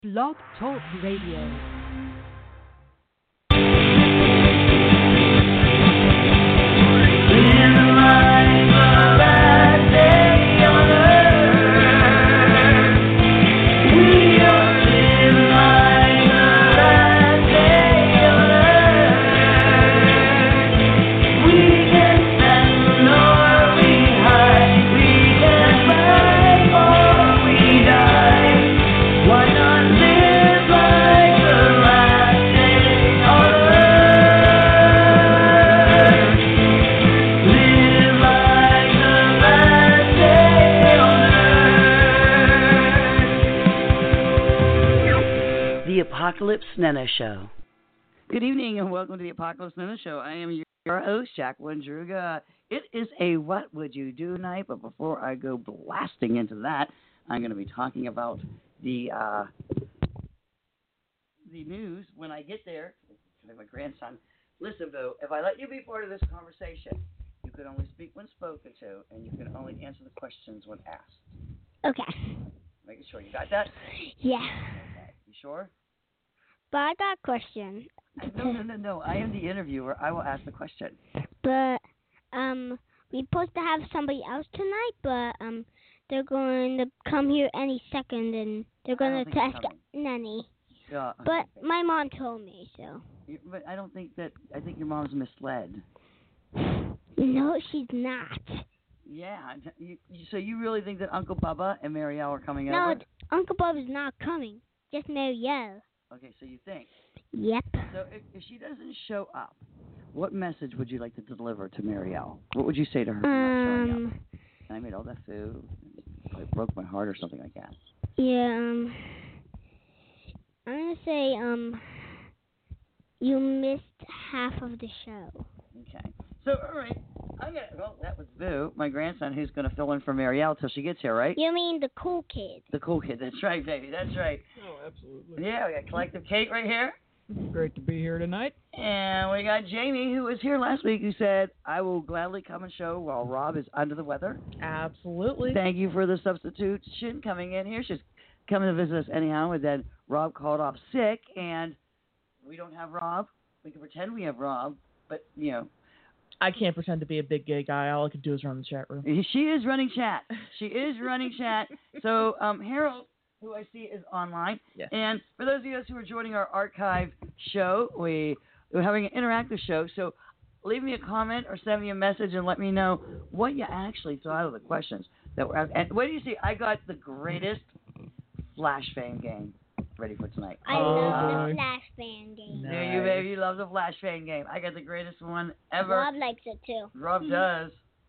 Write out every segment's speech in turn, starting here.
Blog Talk Radio. Apocalypse Nana Show. Good evening and welcome to the Apocalypse Nana Show. I am your host, Jacqueline Druga. It is a What Would You Do night, but before I go blasting into that, I'm going to be talking about the news when I get there. My grandson. Listen, though, if I let you be part of this conversation, you can only speak when spoken to, and you can only answer the questions when asked. Okay. Making sure you got that? Yeah. Okay. You sure? But I got a question. No. I am the interviewer. I will ask the question. But we're supposed to have somebody else tonight, but they're going to come here any second, and they're going to ask Nanny. Yeah. But my mom told me so. But I don't think that. I think your mom's misled. No, she's not. Yeah. So you really think that Uncle Bubba and Marielle are coming over? No, Uncle Bubba's not coming. Just Marielle. Okay, so you think? Yep. So if she doesn't show up, what message would you like to deliver to Marielle? What would you say to her for not showing up? And I made all that food. It broke my heart or something like that. Yeah, I'm going to say, you missed half of the show. Okay. So, all right. Well, that was Boo, my grandson, who's going to fill in for Marielle till she gets here, right? You mean the cool kid? The cool kid. That's right, baby. That's right. Oh, absolutely. Yeah, we got Collective Kate right here. Great to be here tonight. And we got Jamie, who was here last week, who said, I will gladly come and show while Rob is under the weather. Absolutely. Thank you for the substitution coming in here. She's coming to visit us anyhow, and then Rob called off sick, and we don't have Rob. We can pretend we have Rob, but, you know. I can't pretend to be a big gay guy. All I can do is run the chat room. She is running chat. So Harold, who I see is online. Yes. And for those of you who are joining our archive show, we're having an interactive show. So leave me a comment or send me a message and let me know what you actually thought of the questions that were. And what do you see? I got the greatest Flash fan game ready for tonight. I love the Flash fan game. Nice. There you, baby. You love the Flash fan game. I got the greatest one ever. Rob likes it, too. Rob does.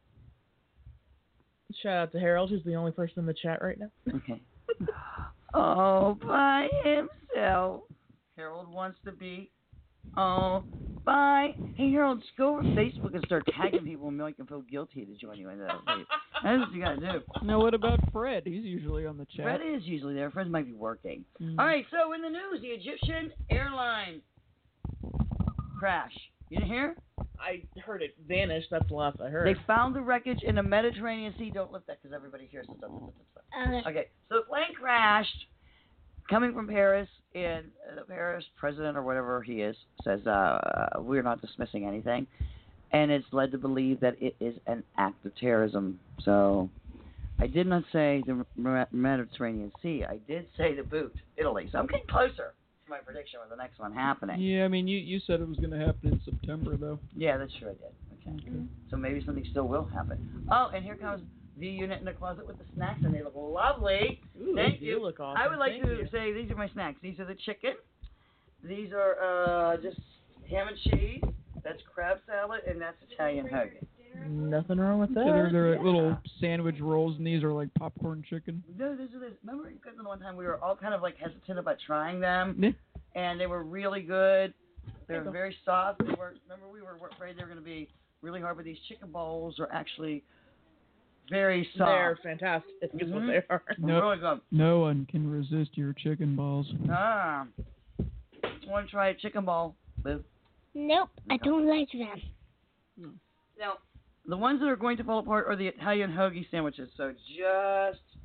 Shout out to Harold, who's the only person in the chat right now. Okay. All by himself. Harold wants to be all by. Hey, Harold, just go over Facebook and start tagging people and make them feel guilty to join you in that. That's what you got to do. Now, what about Fred? He's usually on the chat. Fred is usually there. Fred might be working. All right, so in the news, the Egyptian airline crash. You didn't hear? I heard it vanish. That's the last I heard. They found the wreckage in the Mediterranean Sea. Don't lift that because everybody hears the stuff. Okay, so the plane crashed coming from Paris, and the Paris president or whatever he is says we're not dismissing anything. And it's led to believe that it is an act of terrorism. So I did not say the Mediterranean Sea. I did say the boot, Italy. So I'm getting closer to my prediction of the next one happening. Yeah, I mean, you said it was going to happen in September, though. Yeah, that's true. I did. Okay. So maybe something still will happen. Oh, and here comes the unit in the closet with the snacks, and they look lovely. Ooh, Thank you. Look awesome. I would like to say these are my snacks. These are the chicken. These are just ham and cheese. That's crab salad, and that's Italian hoagie. Nothing wrong with that. They're little sandwich rolls, and these are like popcorn chicken. No, these are the. Remember, because the one time we were all kind of like hesitant about trying them, and they were really good. They were very soft. They were. Remember, we were afraid they were going to be really hard, but these chicken balls are actually very soft. They're fantastic. It's what they are. Really good. No one can resist your chicken balls. Want to try a chicken ball, Boo? Nope, I don't like them. Now, the ones that are going to fall apart are the Italian hoagie sandwiches. So just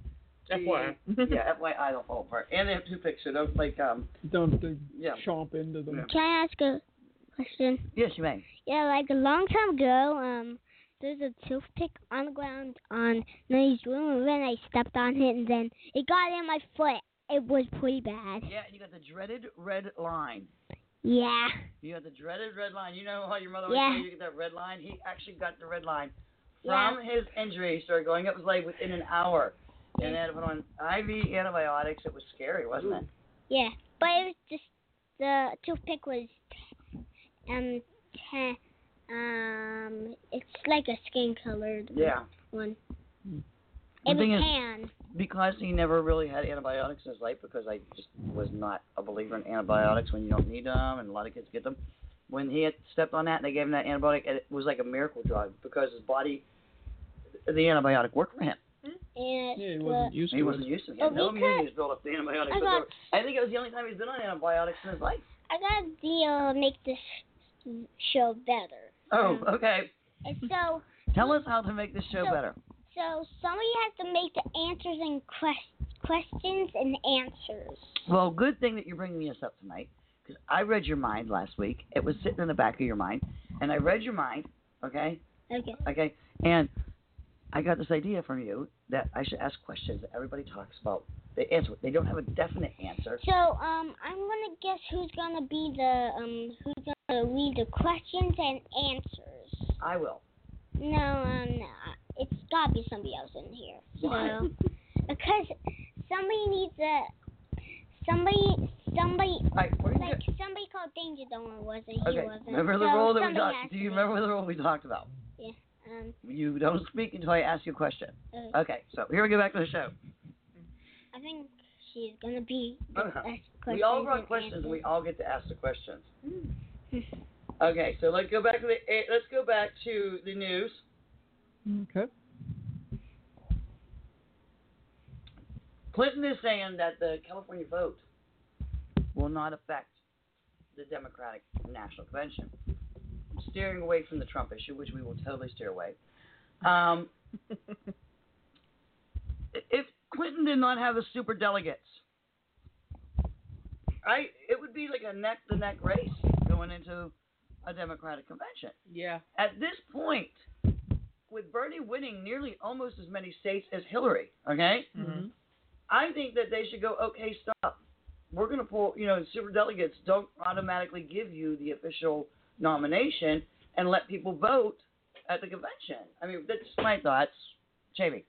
FYI. Yeah, FYI, they'll fall apart. And they have toothpicks, so don't, Don't chomp into them. Can I ask a question? Yes, you may. Yeah, like a long time ago, there's a toothpick on the ground on Nutty's room, and then I stepped on it, and then it got in my foot. It was pretty bad. Yeah, and you got the dreaded red line. Yeah. You got the dreaded red line. You know how your mother always told you to get that red line? He actually got the red line. From his injury, he started going up his leg within an hour. And they had to put on IV antibiotics. It was scary, wasn't it? Yeah, but it was just, the toothpick was, it's like a skin-colored one. It was tan. Because he never really had antibiotics in his life, because I just was not a believer in antibiotics when you don't need them, and a lot of kids get them. When he had stepped on that and they gave him that antibiotic, it was like a miracle drug, because his body, the antibiotic worked for him. Yeah, he wasn't used to it. He wasn't used to it. He had no immunity built up to antibiotics. I think it was the only time he's been on antibiotics in his life. I got a deal to make this show better. Oh, okay. And so... Tell us how to make this show better. So somebody has to make the answers and questions and answers. Well, good thing that you're bringing this up tonight, because I read your mind last week. It was sitting in the back of your mind, and I read your mind, okay? Okay, and I got this idea from you that I should ask questions that everybody talks about. They answer. They don't have a definite answer. So, I'm gonna guess who's gonna be who's gonna read the questions and answers. I will. No, it's gotta be somebody else in here. Why? So, because somebody needs somebody right, like somebody called Danger Donor wasn't. He wasn't. Remember the role that we talked? Do you remember the role we talked about? Yeah. You don't speak until I ask you a question. Okay, so here we go back to the show. I think she's gonna be the best questions. We all brought questions, and we all get to ask the questions. Okay, so let's go back to the news. Okay. Clinton is saying that the California vote will not affect the Democratic National Convention. Steering away from the Trump issue, which we will totally steer away. If Clinton did not have the super delegates, it would be like a neck-to-neck race going into a Democratic convention. Yeah. At this point, with Bernie winning nearly almost as many states as Hillary, okay? Mm-hmm. I think that they should go, okay, stop. We're going to pull, super delegates don't automatically give you the official nomination and let people vote at the convention. I mean, that's my thoughts. Jamie.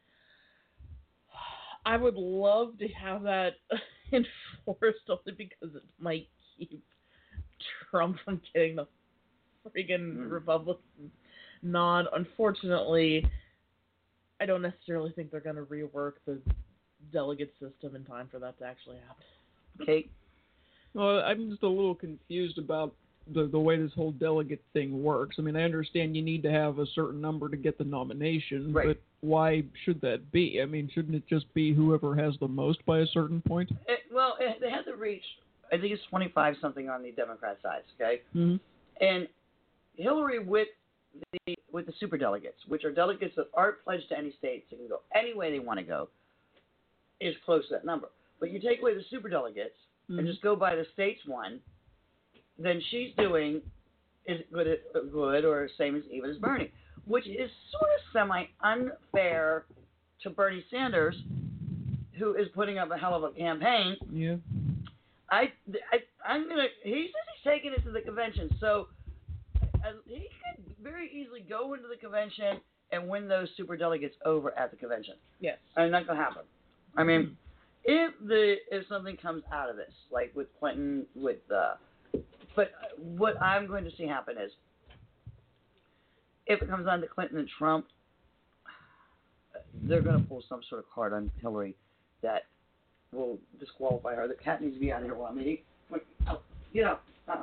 I would love to have that enforced only because it might keep Trump from getting the friggin' Republican nod. Unfortunately, I don't necessarily think they're going to rework the delegate system in time for that to actually happen. Kate? Well, I'm just a little confused about the way this whole delegate thing works. I mean, I understand you need to have a certain number to get the nomination, right. But why should that be? I mean, shouldn't it just be whoever has the most by a certain point? They have to reach, I think it's 25-something on the Democrat side, okay? Mm-hmm. And Hillary with the superdelegates, which are delegates that aren't pledged to any states, they can go any way they want to go, is close to that number. But you take away the superdelegates and just go by the states one, then she's doing is good or same as even as Bernie, which is sort of semi-unfair to Bernie Sanders, who is putting up a hell of a campaign. Yeah. He says he's taking it to the convention, so he could very easily go into the convention and win those superdelegates over at the convention. Yes. And that's going to happen. I mean, if something comes out of this, like with Clinton, but what I'm going to see happen is, if it comes down to Clinton and Trump, they're going to pull some sort of card on Hillary that will disqualify her. The cat needs to be out of here while I'm eating. Get out.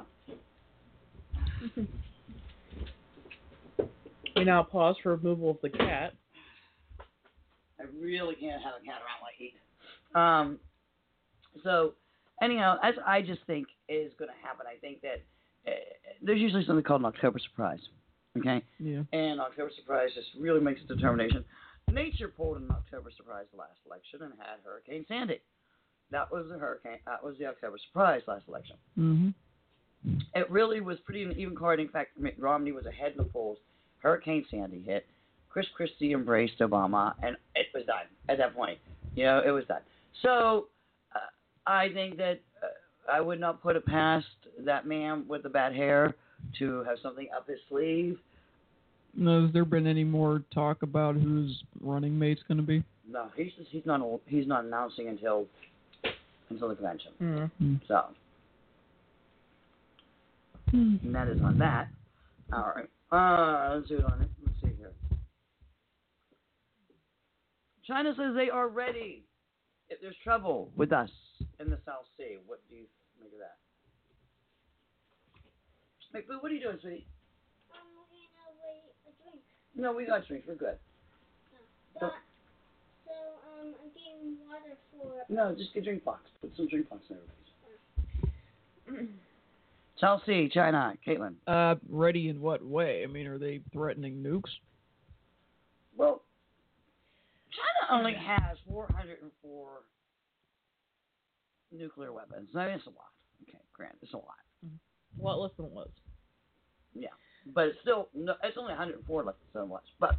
We now pause for removal of the cat. I really can't have a cat around while I eat. So, anyhow, as I just think is going to happen, I think that there's usually something called an October surprise. Okay? Yeah. And October surprise just really makes a determination. nature pulled an October surprise last election and had Hurricane Sandy. That was the hurricane. That was the October surprise last election. Mm-hmm. It really was pretty an even card. In fact, Mitt Romney was ahead in the polls. Hurricane Sandy hit. Chris Christie embraced Obama, and it was done at that point. It was done. So I think that I would not put it past that man with the bad hair to have something up his sleeve. No, has there been any more talk about whose running mate's going to be? No, he's not announcing until the convention. Mm-hmm. So and that is on that. All right. Let's see on it. Let's see here. China says they are ready if there's trouble with us in the South Sea. What do you make of that? McBoo, what are you doing, sweetie? I'm looking at a drink. No, we got drinks. We're good. So I'm getting water for. No, just get a drink box. Put some drink box in everybody's. South Sea, China, Caitlin. Ready in what way? I mean, are they threatening nukes? Well, China only has 404 nuclear weapons. I mean, it's a lot. Okay, granted, it's a lot. A lot less than it was. Yeah, but it's still it's only 104 less than it was. But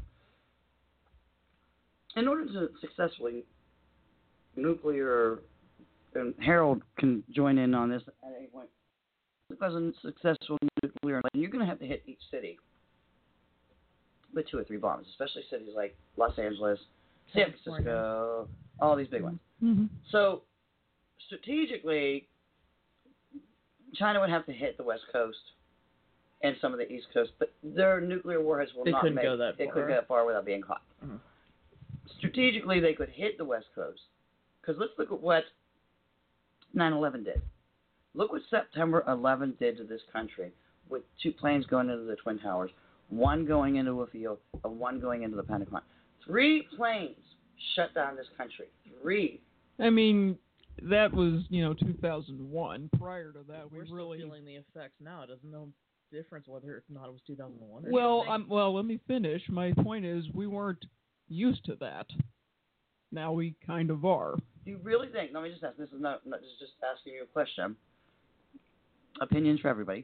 in order to successfully nuclear, and Harold can join in on this at any point. Because of successful nuclear, you're going to have to hit each city with 2 or 3 bombs, especially cities like Los Angeles, San Francisco, all these big ones. Mm-hmm. So strategically, China would have to hit the West Coast and some of the East Coast, but their nuclear warheads will not couldn't go that far. They couldn't go that far without being caught. Mm-hmm. Strategically, they could hit the West Coast, because let's look at what 9/11 did. Look what September 11 did to this country with 2 planes going into the Twin Towers, 1 going into a field, and 1 going into the Pentagon. 3 planes shut down this country. 3. I mean, that was, 2001. Prior to that, we're really still feeling the effects now. It doesn't no difference whether or not it was 2001 or well, let me finish. My point is we weren't used to that. Now we kind of are. Do you really think, let me just ask, this is just asking you a question. Opinions for everybody.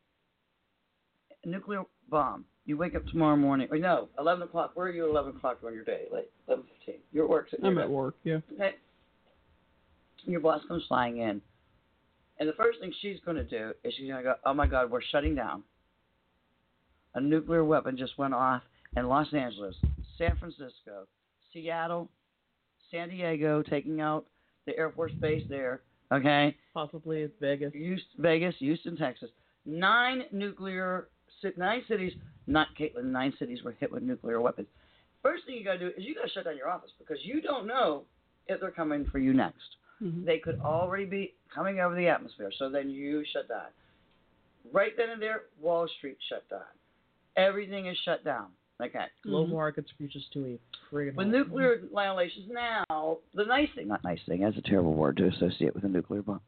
A nuclear bomb. You wake up tomorrow morning, or no, 11 o'clock. Where are you at 11 o'clock on your day? Like 11:15. You're at work. I'm at work, yeah. Okay. Your boss comes flying in, and the first thing she's going to do is she's going to go, oh my God, we're shutting down. A nuclear weapon just went off in Los Angeles, San Francisco, Seattle, San Diego, taking out the Air Force Base there. Okay. Possibly it's Vegas. Houston, Texas. 9 cities, not Caitlin, 9 cities were hit with nuclear weapons. First thing you got to do is you got to shut down your office because you don't know if they're coming for you next. Mm-hmm. They could already be coming over the atmosphere, so then you shut down. Right then and there, Wall Street shut down. Everything is shut down. Okay. Global markets futures to a friggin' with nuclear annihilations now, the nice thing, not nice thing, that's a terrible word to associate with a nuclear bomb.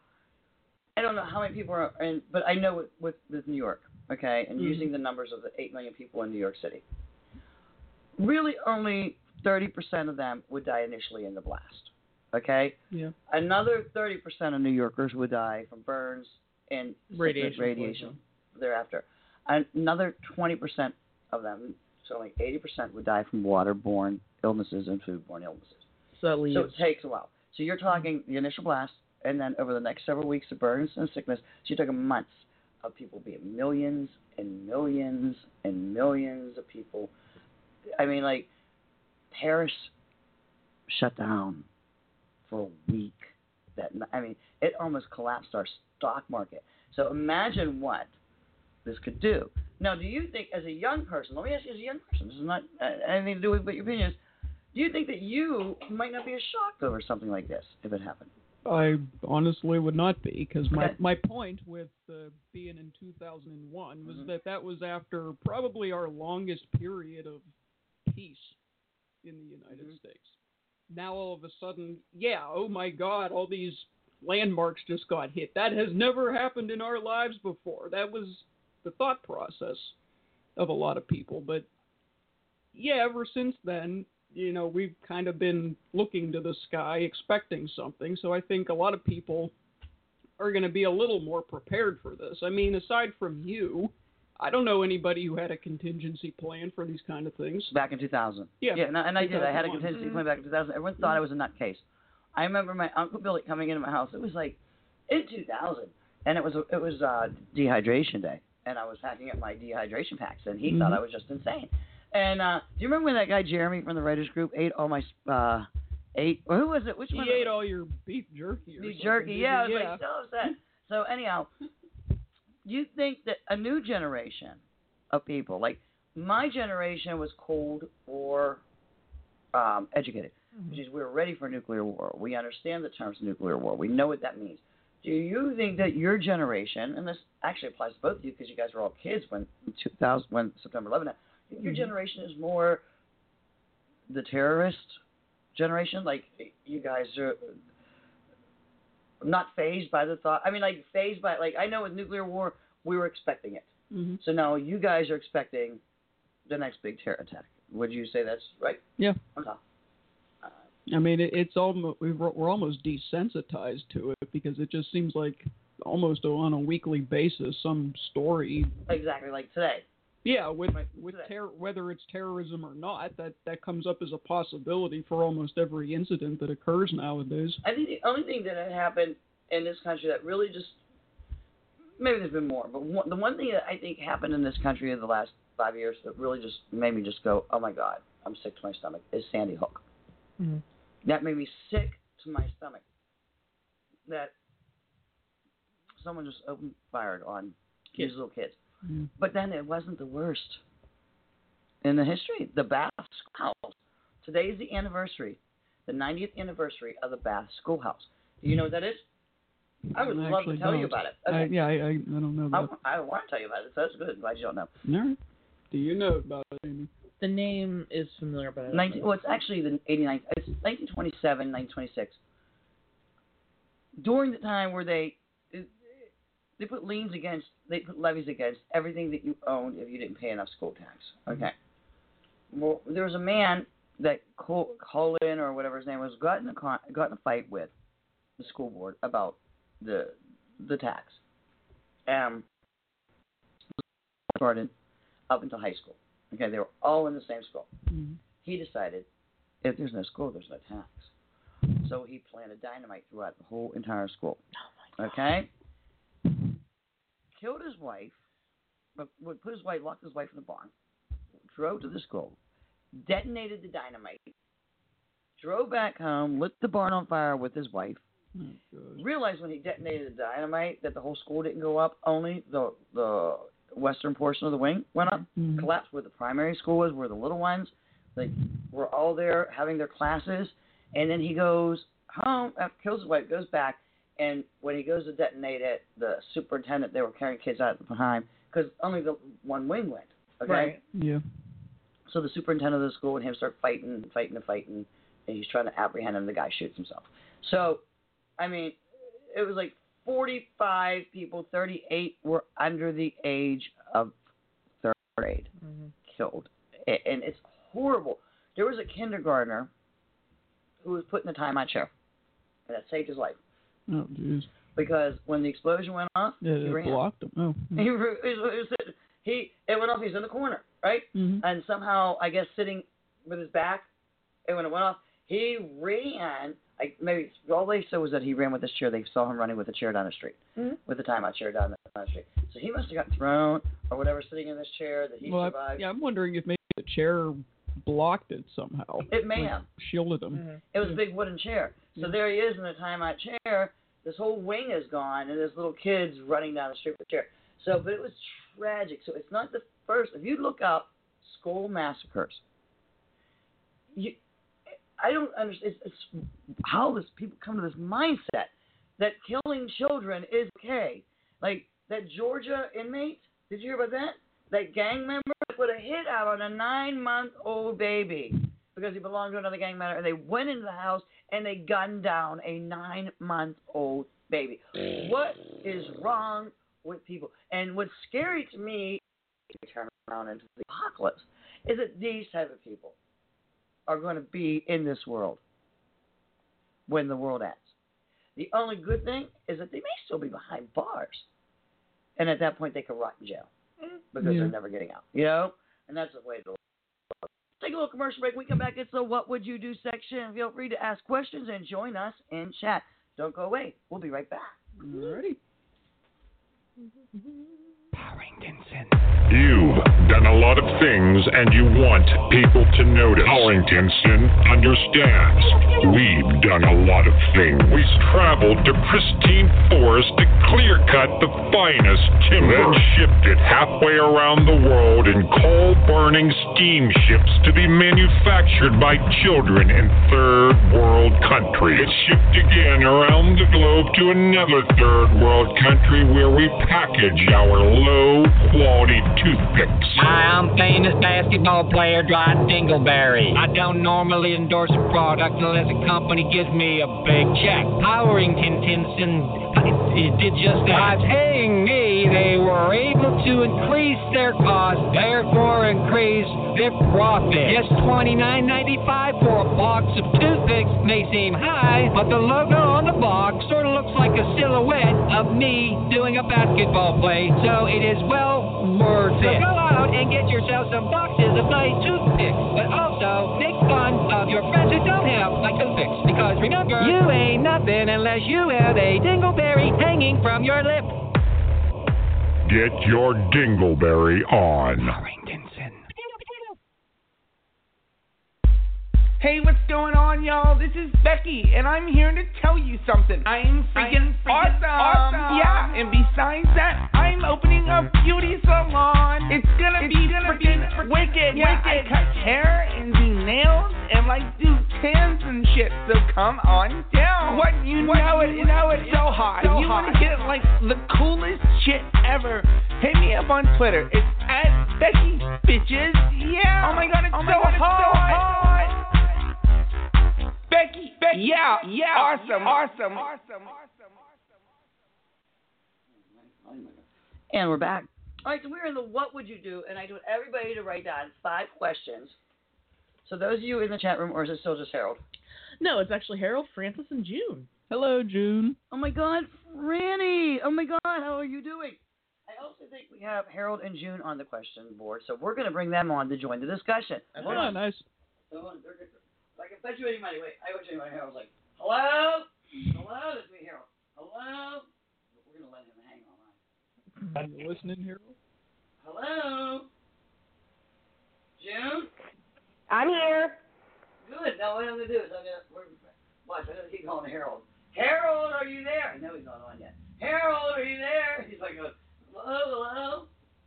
I don't know how many people are in, but I know with New York, okay, and using the numbers of the 8 million people in New York City, really only 30% of them would die initially in the blast, okay? Yeah. Another 30% of New Yorkers would die from burns and radiation thereafter. Another 20% of them, so only 80% would die from waterborne illnesses and foodborne illnesses. So it takes a while. So you're talking the initial blast, and then over the next several weeks of burns and sickness, so you're talking months of people being millions and millions and millions of people. I mean, like, Paris shut down for a week. It almost collapsed our stock market. So imagine what this could do. Now, do you think, as a young person, let me ask you as a young person, this is not anything to do with what your opinion is, do you think that you might not be as shocked over something like this if it happened? I honestly would not be, because my point with being in 2001 was that was after probably our longest period of peace in the United States. Now all of a sudden, oh my God, all these landmarks just got hit. That has never happened in our lives before. That was the thought process of a lot of people. But ever since then, we've kind of been looking to the sky, expecting something. So I think a lot of people are going to be a little more prepared for this. I mean, aside from you, I don't know anybody who had a contingency plan for these kind of things. Back in 2000. Yeah, and I did. I had a contingency plan back in 2000. Everyone thought I was a nutcase. I remember my Uncle Billy coming into my house. It was like in 2000, and it was dehydration day, and I was packing up my dehydration packs, and he thought I was just insane. And do you remember when that guy Jeremy from the writers group ate all my who was it? Which one? He ate all your beef jerky. Beef jerky, yeah. I was like so upset. So anyhow, you think that a new generation of people, like my generation, was cold or educated, which is we're ready for nuclear war. We understand the terms nuclear war. We know what that means. Do you think that your generation, and this actually applies to both of you because you guys were all kids when September 11 happened, your generation is more the terrorist generation? Like you guys are not fazed by the thought. I mean, like fazed by, like, I know with nuclear war we were expecting it. So now you guys are expecting the next big terror attack. Would you say that's right? Yeah. Okay. I mean, it's almost we're almost desensitized to it because it just seems like almost on a weekly basis some story. Exactly, like today. Yeah, with whether it's terrorism or not, that comes up as a possibility for almost every incident that occurs nowadays. I think the only thing that had happened in this country that really just, maybe there's been more, but the one thing that I think happened in this country in the last 5 years that really just made me just go, oh my God, I'm sick to my stomach, is Sandy Hook. Mm-hmm. That made me sick to my stomach. That someone just opened fired on these little kids. Mm-hmm. But then it wasn't the worst in the history. The Bath Schoolhouse. Today is the anniversary, the 90th anniversary of the Bath Schoolhouse. Do you know what that is? I would love to tell you about it. Okay. I don't know that. I want to tell you about it, so that's good. I'm glad you don't know. No. Do you know about it, Amy? The name is familiar, but it's actually the 89th. It's 1927, 1926. During the time where they put levies against everything that you owned if you didn't pay enough school tax. Okay. Well, there was a man that Colin or whatever his name was got in a fight with the school board about the tax. Started up until high school. Okay, they were all in the same school. Mm-hmm. He decided if there's no school, there's no tax. So he planted dynamite throughout the whole entire school. Oh my God. Okay. Killed his wife, locked his wife in the barn, drove to the school, detonated the dynamite, drove back home, lit the barn on fire with his wife, realized when he detonated the dynamite that the whole school didn't go up, only the western portion of the wing went up, collapsed where the primary school was, where the little ones, like, were all there having their classes, and then he goes home, kills his wife, goes back, and when he goes to detonate it, the superintendent, they were carrying kids out behind, because only the one wing went, okay? Right. Yeah. So the superintendent of the school and him start fighting, and he's trying to apprehend him, the guy shoots himself. So, I mean, it was like 45 people, 38 were under the age of third grade, killed. And it's horrible. There was a kindergartner who was put in a timeout chair, and that saved his life. Oh, jeez. Because when the explosion went off, he ran. Blocked him. Oh. It went off. He's in the corner, right? Mm-hmm. And somehow, I guess, sitting with his back, and when it went off, he ran. Maybe all they said was that he ran with this chair. They saw him running with a chair down the street, with a timeout chair down the street. So he must have gotten thrown or whatever, sitting in this chair that he survived. I'm wondering if maybe the chair blocked it somehow. It may have shielded him. Mm-hmm. It was a big wooden chair. So there he is in a timeout chair. This whole wing is gone, and there's little kids running down the street with a chair. So, but it was tragic. So it's not the first. If you look up school massacres, I don't understand. It's how this people come to this mindset that killing children is okay. Like that Georgia inmate. Did you hear about that? That gang member put a hit out on a 9-month-old baby because he belonged to another gang member, and they went into the house and they gunned down a 9-month-old baby. What is wrong with people? And what's scary to me, turn around into the apocalypse, is that these type of people are going to be in this world when the world ends. The only good thing is that they may still be behind bars. And at that point, they could rot in jail because they're never getting out. You know? And that's the way to look. Take a little commercial break. When we come back, it's the What Would You Do section. Feel free to ask questions and join us in chat. Don't go away. We'll be right back. Alrighty. Harringtonson. You've done a lot of things and you want people to notice. Harringtonson understands. We've done a lot of things. We've traveled to pristine forest to clear cut the finest timber, then shipped it halfway around the world in coal-burning steamships to be manufactured by children in third world countries. It's shipped again around the globe to another third world country where we package our low-quality toothpicks. Hi, I'm famous basketball player Dwight Dingleberry. I don't normally endorse a product unless a company gives me a big check. Harringtonson did just that. By paying me, they were able to increase their cost, therefore increase their profit. Yes, $29.95 for a box of toothpicks may seem high, but the logo on the box sort of looks like a silhouette of me doing a basketball play, so it is well worth it. So go out and get yourself some boxes of nice toothpicks, but also make fun of your friends who don't have like toothpicks, because remember, you ain't nothing unless you have a dingleberry hanging from your lip. Get your dingleberry on. Harringtonson. Hey, what's going on, y'all? This is Becky, and I'm here to tell you something. I'm freaking awesome. Yeah, and besides that, I'm opening a beauty salon. It's gonna be freaking wicked. Yeah, I cut hair and do nails and like do tans and shit. So come on down. What you know it's so hot. If you want to get like the coolest shit ever, hit me up on Twitter. It's @BeckyBitches. Yeah. Oh my god, it's so hot. Becky, yeah, awesome. And we're back. All right, so we're in the What Would You Do, and I want everybody to write down 5 questions. So those of you in the chat room, or is it still just Harold? No, it's actually Harold, Francis, and June. Hello, June. Oh my God, Franny! Oh my God, how are you doing? I also think we have Harold and June on the question board, so we're going to bring them on to join the discussion. Oh, nice. So I can bet you any money. Wait, I bet you any money. Harold's like, hello? Hello? That's me, Harold. Hello? We're going to let him hang all night. Are you listening, Harold? Hello? June? I'm here. Good. Now what I'm going to do is I'm going to keep calling Harold. Harold, are you there? I know he's not on yet. Harold, are you there? He's like, hello?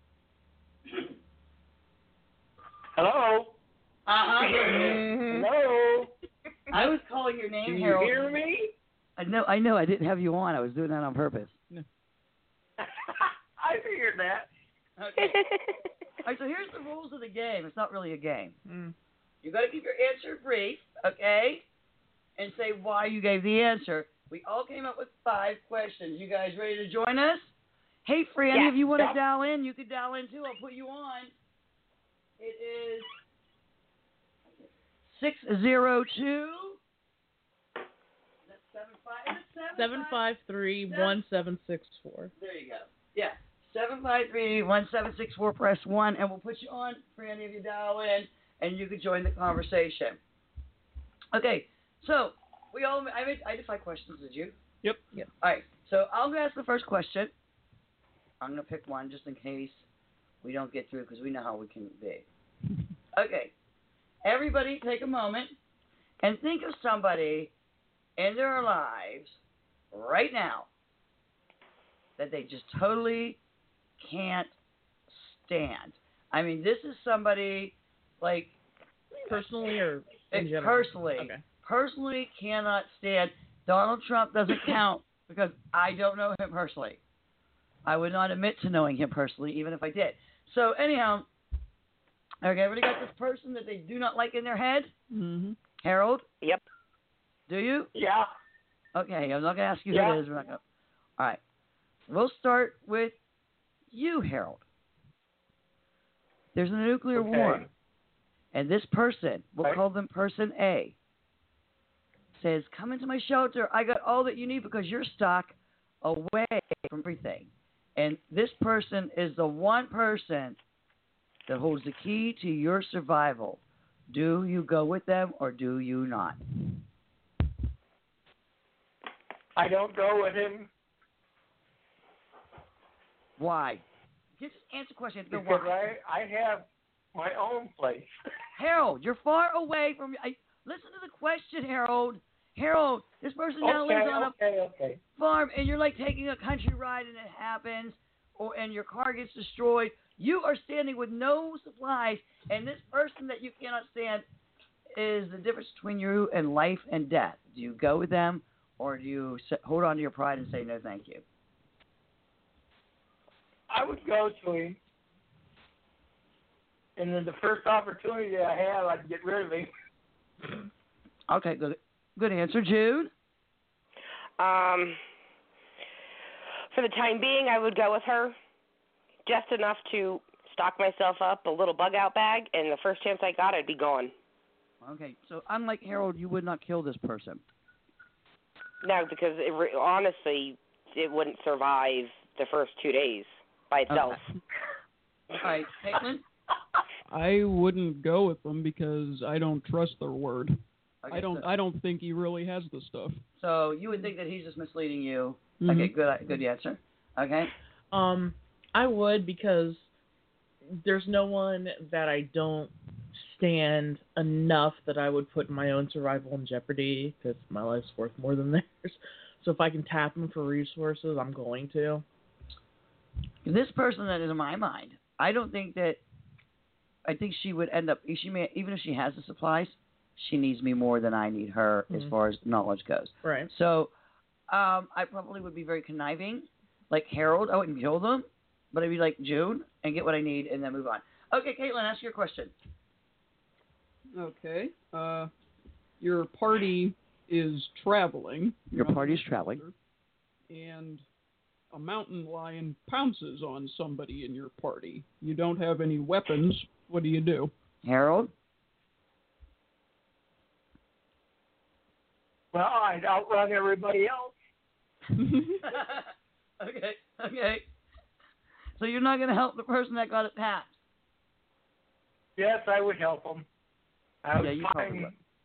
Hello. Uh-huh. Hello. I was calling your name, Can you Harold. hear me? I know. I didn't have you on. I was doing that on purpose. I figured that. Okay. All right, so here's the rules of the game. It's not really a game. You got to keep your answer brief, okay? And say why you gave the answer. We all came up with 5 questions. You guys ready to join us? Hey, Franny, if you want to dial in, you can dial in too. I'll put you on. It is 602. That's 753-1764. There you go. Yeah. 753-1764. Press 1, and we'll put you on for any of you dial in, and you can join the conversation. Okay. So I did 5 questions. Did you? Yep. All right. So I'm gonna ask the first question. I'm gonna pick one just in case we don't get through because we know how we can be. Okay. Everybody take a moment and think of somebody in their lives right now that they just totally can't stand. I mean, this is somebody like Personally or in general? Personally. Okay. Personally cannot stand. Donald Trump doesn't count because I don't know him personally. I would not admit to knowing him personally, even if I did. So anyhow, okay, everybody got this person that they do not like in their head? Mm-hmm. Harold? Yep. Do you? Yeah. Okay, I'm not going to ask you who it is. We're not gonna... All right. We'll start with you, Harold. There's a nuclear war. And this person, we'll call them person A, says, come into my shelter. I got all that you need because you're stuck away from everything. And this person is the one person that holds the key to your survival. Do you go with them or do you not? I don't go with him. Why? Just answer the question. Because why? I have my own place. Harold, you're far away from... listen to the question, Harold. Harold, this person now lives on a farm, and you're like taking a country ride, and it happens, and your car gets destroyed. You are standing with no supplies, and this person that you cannot stand is the difference between you and life and death. Do you go with them, or do you hold on to your pride and say no thank you? I would go to him, and then the first opportunity I have, I'd get rid of him. Okay, good answer. Jude? For the time being, I would go with her, just enough to stock myself up a little bug-out bag, and the first chance I got, I'd be gone. Okay, so unlike Harold, you would not kill this person. No, because honestly, it wouldn't survive the first 2 days by itself. Okay. All right, Caitlin? I wouldn't go with them because I don't trust their word. Okay, I don't think he really has the stuff. So you would think that he's just misleading you. Mm-hmm. Okay, good answer. Okay. I would, because there's no one that I don't stand enough that I would put my own survival in jeopardy, because my life's worth more than theirs. So if I can tap them for resources, I'm going to. This person that is in my mind, I think she would end up, even if she has the supplies, she needs me more than I need her as far as knowledge goes. Right. So I probably would be very conniving. Like Harold, I wouldn't kill them, but I'd be like June and get what I need and then move on. Okay, Caitlin, ask your question. Okay. Your party is traveling. Your party's traveling. And a mountain lion pounces on somebody in your party. You don't have any weapons. What do? Harold? Well, I'd outrun everybody else. Okay. So you're not going to help the person that got attacked? Yes, I would help them. I would you find,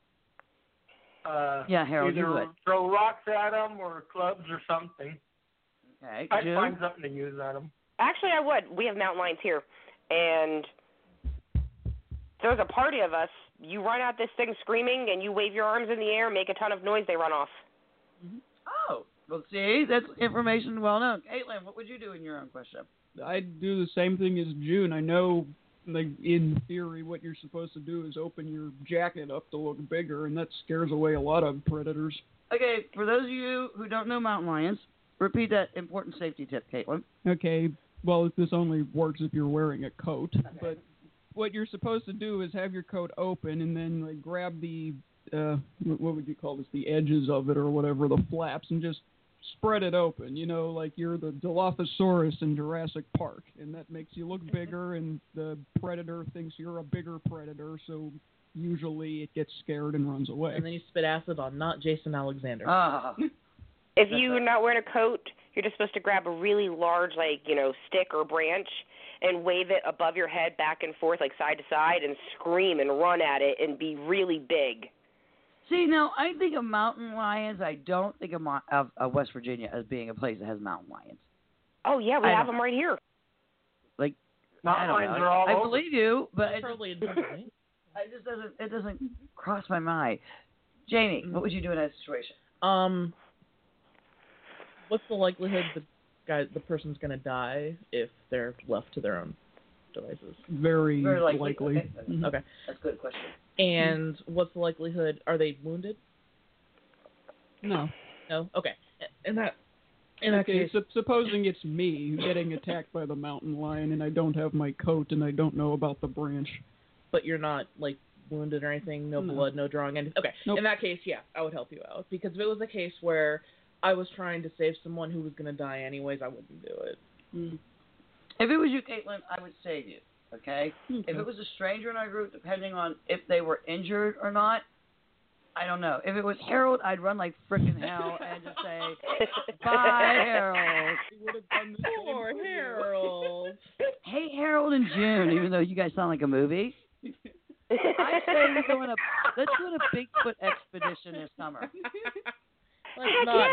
Harold, you would. Either throw rocks at them or clubs or something. Okay, I'd June? find something to use on them. Actually, I would. We have mountain lions here, and there's a party of us. You run out this thing screaming, and you wave your arms in the air, make a ton of noise, they run off. Oh, well, see, that's information well known. Caitlin, what would you do in your own question? I'd do the same thing as June. I know, like, in theory, what you're supposed to do is open your jacket up to look bigger, and that scares away a lot of predators. Okay, for those of you who don't know mountain lions, repeat that important safety tip, Caitlin. Okay, well, this only works if you're wearing a coat, but what you're supposed to do is have your coat open and then like grab the, what would you call this, the edges of it or whatever, the flaps, and just spread it open, you know, like you're the Dilophosaurus in Jurassic Park, and that makes you look bigger, and the predator thinks you're a bigger predator, so usually it gets scared and runs away. And then you spit acid on not Jason Alexander. If you're not wearing a coat, you're just supposed to grab a really large, like, stick or branch and wave it above your head back and forth, like side to side, and scream and run at it and be really big. See, now, I think of mountain lions. I don't think of West Virginia as being a place that has mountain lions. Oh, yeah, we have them right here. Like, mountain lions are all I over. believe you, but it doesn't cross my mind. Jamie, what would you do in that situation? What's the likelihood the person's going to die if they're left to their own devices? Very likely. Okay. Okay. That's a good question. And what's the likelihood? Are they wounded? No. No? Okay. In that Okay, case, supposing it's me getting attacked by the mountain lion and I don't have my coat and I don't know about the branch. But you're not, like, wounded or anything? No blood, no drawing, anything? Okay. Nope. In that case, yeah, I would help you out. Because if it was a case where I was trying to save someone who was going to die anyways, I wouldn't do it. If it was you, Caitlin, I would save you. okay? If it was a stranger in our group, depending on if they were injured or not, I don't know. If it was Harold, I'd run like frickin' hell and just say, bye, Harold. Poor Harold. Hey, Harold and June, even though you guys sound like a movie. I say let's go on a Bigfoot expedition this summer. Let's not.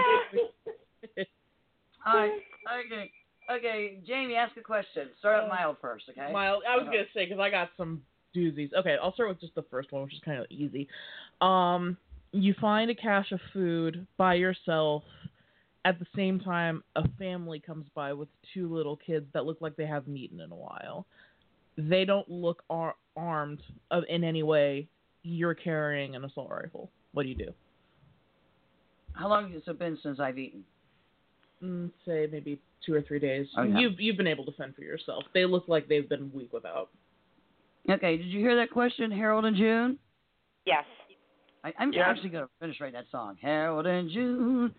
All right. Okay, Jamie, ask a question. Start out mild first, okay? Mild. I was going to say, because I got some doozies. Okay, I'll start with just the first one, which is kind of easy. You find a cache of food by yourself. At the same time, a family comes by with 2 little kids that look like they haven't eaten in a while. They don't look armed in any way. You're carrying an assault rifle. What do you do? How long has it been since I've eaten? Say maybe 2 or 3 days. Oh, yeah. You've been able to fend for yourself. They look like they've been weak without. Okay, did you hear that question, Harold and June? Yes. I'm actually going to finish writing that song. Harold and June,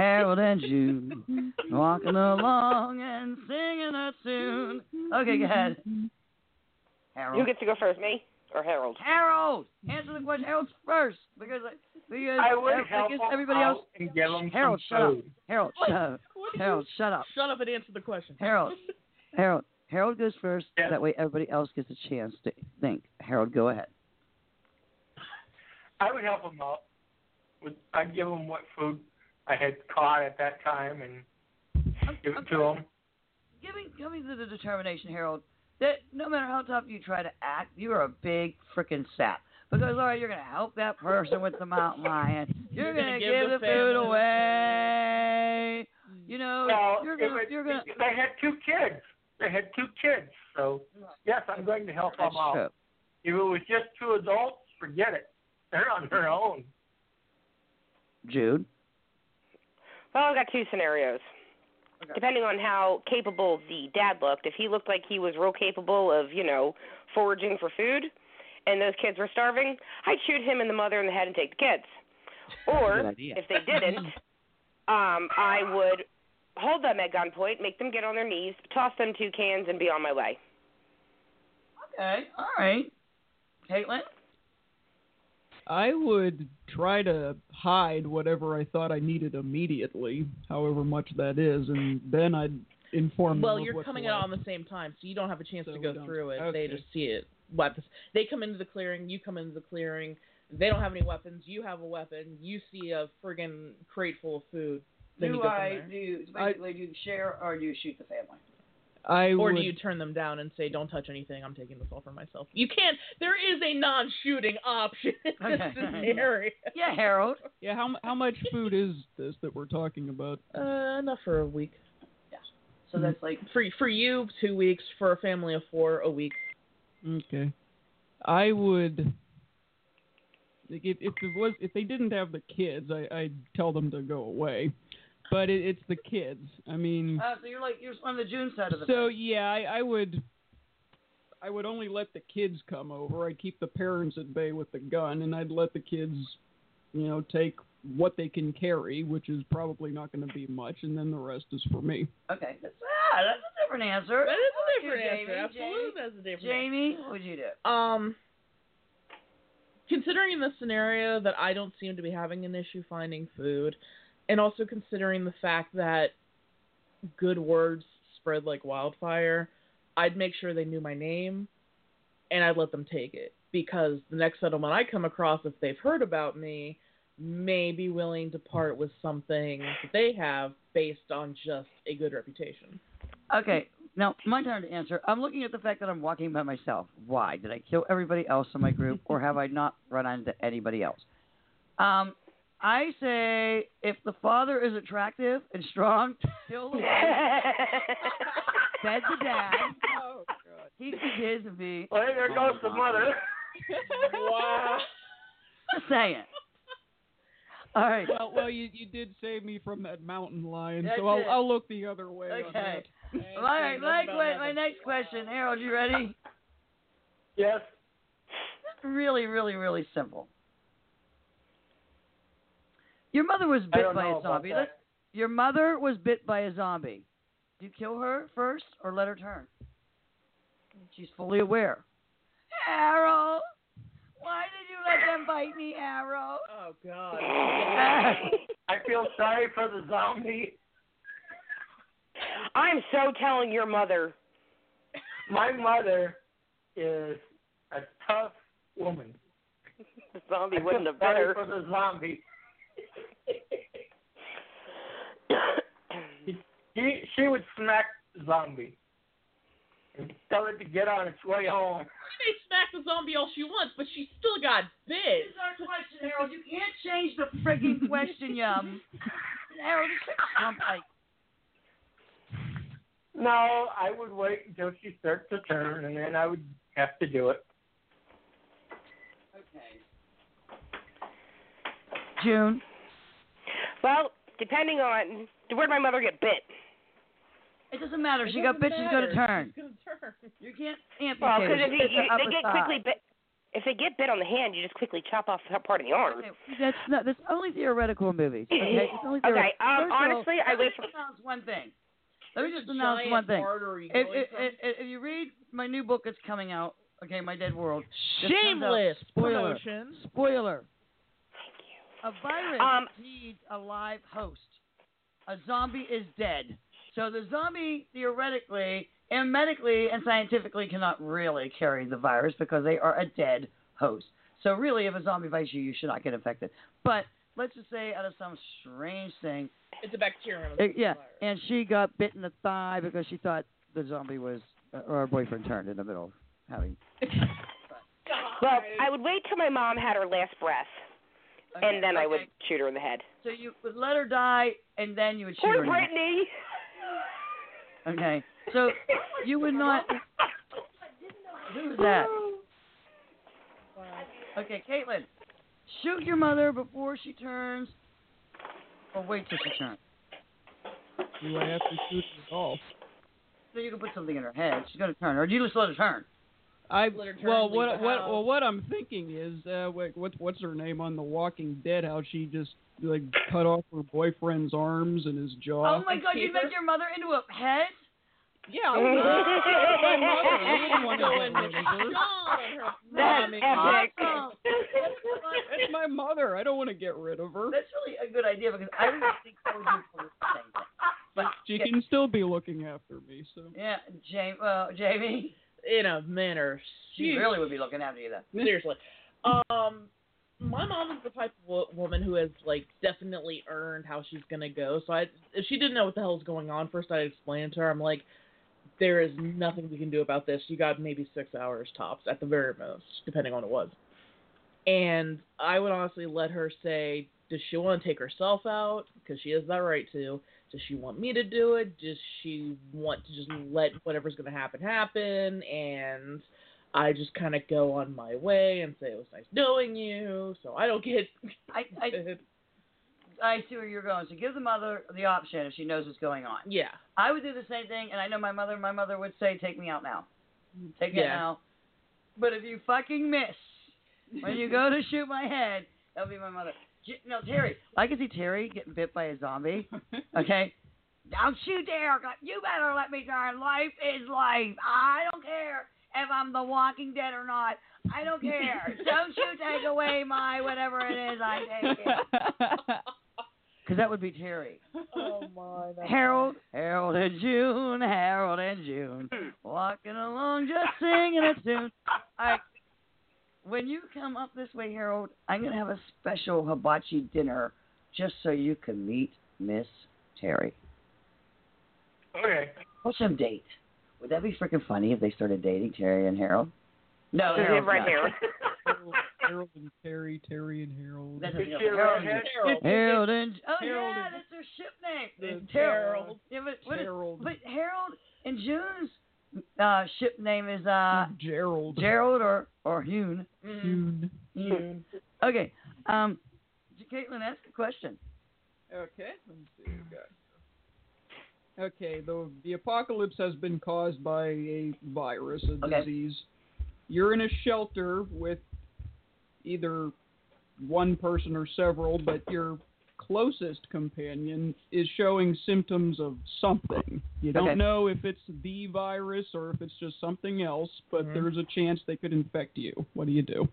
walking along and singing a tune. Okay, go ahead. Harold. Who gets to go first, me or Harold? Harold! Answer the question. Harold's first. Because I would help everybody else. And give them Harold, some shut food. up. Harold, shut up. Harold, shut up. Shut up and answer the question. Harold goes first. Yes. That way everybody else gets a chance to think. Harold, go ahead. I would help them out. I'd give them what food I had caught at that time and give it to them. Give me the determination, Harold, that no matter how tough you try to act, you are a big frickin' sap. Because, all right, you're going to help that person with the mountain lion. You're going to give the food away. You know, you're going to... They had 2 kids. So, yes, I'm going to help them out. True. If it was just 2 adults, forget it. They're on their own. Jude? Well, I've got 2 scenarios. Okay. Depending on how capable the dad looked, if he looked like he was real capable of, foraging for food, and those kids were starving, I'd shoot him and the mother in the head and take the kids. Or, if they didn't, I would hold them at gunpoint, make them get on their knees, toss them 2 cans, and be on my way. Okay, all right. Caitlin? I would try to hide whatever I thought I needed immediately, however much that is, and then I'd inform them. Well, you're coming out on the same time, so you don't have a chance to go through it. Okay. They just see it. They come into the clearing, you come into the clearing. They don't have any weapons. You have a weapon. You see a friggin' crate full of food. Then do you share or do you shoot the family? Do you turn them down and say, don't touch anything, I'm taking this all for myself? You can't. There is a non-shooting option in this scenario. Yeah, Harold. Yeah, how much food is this that we're talking about? Enough for a week. Yeah. So that's like... For you, 2 weeks. For a family of 4, a week. Okay. I would... If they didn't have the kids, I'd tell them to go away. But it's the kids. I mean. So you're on the June side of the. So yeah, I would only let the kids come over. I'd keep the parents at bay with the gun, and I'd let the kids, take what they can carry, which is probably not going to be much, and then the rest is for me. Okay, that's a different answer. That is a different answer. Absolutely, that's a different answer. Jamie, what would you do? Considering the scenario that I don't seem to be having an issue finding food, and also considering the fact that good words spread like wildfire, I'd make sure they knew my name, and I'd let them take it. Because the next settlement I come across, if they've heard about me, may be willing to part with something that they have based on just a good reputation. Okay, now my turn to answer. I'm looking at the fact that I'm walking by myself. Why? Did I kill everybody else in my group, or have I not run into anybody else? I say if the father is attractive and strong, kill the wife. Fed the dad. Oh, God. Keep the kids and be. Well, there goes the mother. Wow. Just saying. All right. Well, you did save me from that mountain lion, so I'll look the other way. Okay. All right. My next question, Harold, you ready? Yes. Really, really, really simple. Your mother was bit by a zombie. Your mother was bit by a zombie. Do you kill her first or let her turn? She's fully aware. Harold, why did you let them bite me, Harold? Oh, God. I feel sorry for the zombie. I'm so telling your mother. My mother is a tough woman. The zombie wouldn't have sorry better. for the zombie. She would smack the zombie and tell it to get on its way home. She may smack the zombie all she wants, but she still got bit. This is our question, Harold. You can't change the frigging question, Harold, just No, I would wait until she starts to turn, and then I would have to do it. Okay. June. Well, depending on where'd my mother get bit. It doesn't matter. She got bit. She's going to turn. You can't amputate. Well, because if they get quickly bit, if they get bit on the hand, you just quickly chop off that part of the arm. Okay, that's only theoretical in movies. Okay. It's only theoretical. Okay. Honestly, I wish. Let me just announce one thing. Let me just announce one thing. If you read my new book that's coming out, okay, My Dead World. Shameless spoiler. promotion. Spoiler. A virus needs a live host. A zombie is dead. So the zombie, theoretically, and medically and scientifically cannot really carry the virus because they are a dead host. So really, if a zombie bites you, you should not get infected. But let's just say out of some strange thing. It's a bacterium. And she got bit in the thigh because she thought the zombie was, or her boyfriend turned in the middle of having. Well, I would wait till my mom had her last breath. Okay, and then I would shoot her in the head. So you would let her die, and then you would shoot her in the head. Brittany! Okay. So you would not. Who's that? Okay, Caitlin. Shoot your mother before she turns, or wait till she turns. Do I have to shoot her off? So you can put something in her head. She's going to turn, or do you just let her turn? What I'm thinking is, what's her name on The Walking Dead? How she just cut off her boyfriend's arms and his jaw. Oh my God! You make your mother into a pet? Yeah, my mother. I wouldn't want to That's epic. That's my mother. I don't want to get rid of her. That's really a good idea because I don't think I would do the same thing. But she can still be looking after me. So yeah, Jamie. In a manner. She really would be looking after you then. Seriously. My mom is the type of woman who has definitely earned how she's gonna go. So if she didn't know what the hell was going on, first I'd explain it to her. I'm like, there is nothing we can do about this. You got maybe 6 hours tops at the very most, depending on what it was. And I would honestly let her say, does she want to take herself out? Because she has that right to. Does she want me to do it? Does she want to just let whatever's going to happen? And I just kind of go on my way and say, it was nice knowing you, so I don't get... I see where you're going. So give the mother the option if she knows what's going on. Yeah. I would do the same thing, and I know my mother would say, take me out now. Take me out now. But if you fucking miss, when you go to shoot my head, that'll be my mother. No, Terry. I can see Terry getting bit by a zombie. Okay? Don't you dare. You better let me turn. Life is life. I don't care if I'm the Walking Dead or not. I don't care. Don't you take away my whatever it is I take it. Because that would be Terry. Oh, my. Harold and June, walking along just singing a tune. All right. When you come up this way, Harold, I'm going to have a special hibachi dinner just so you can meet Miss Terry. Okay. What's some date? Would that be freaking funny if they started dating Terry and Harold? No, Harold. Right here. Harold and Terry, Terry and Harold. That's Harold and Harold yeah, that's their ship name. It's Harold. Yeah, Harold. But Harold and June's ship name is Gerald. Gerald or Hune. Hune. Okay. Caitlin, ask a question. Okay. Let's see what we got. Okay, the apocalypse has been caused by a virus, a disease. You're in a shelter with either one person or several, but you're closest companion is showing symptoms of something. You don't know if it's the virus or if it's just something else, but there's a chance they could infect you. What do you do?